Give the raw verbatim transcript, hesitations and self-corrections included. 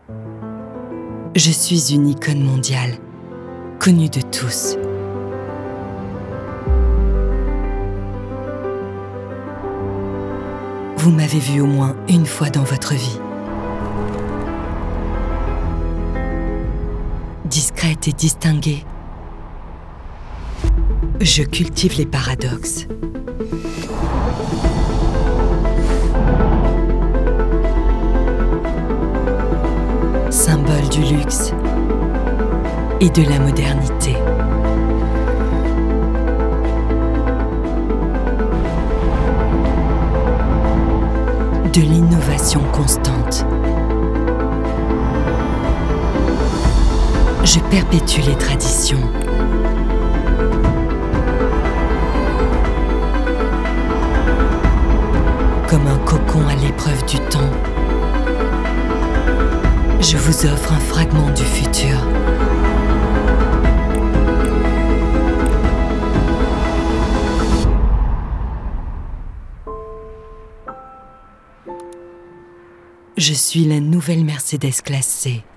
Je suis une icône mondiale, connue de tous. Vous m'avez vue au moins une fois dans votre vie. Discrète et distinguée, je cultive les paradoxes. Symbole du luxe et de la modernité. De l'innovation constante. Je perpétue les traditions. Comme un cocon à l'épreuve du temps, je vous offre un fragment du futur. Je suis la nouvelle Mercedes classe C.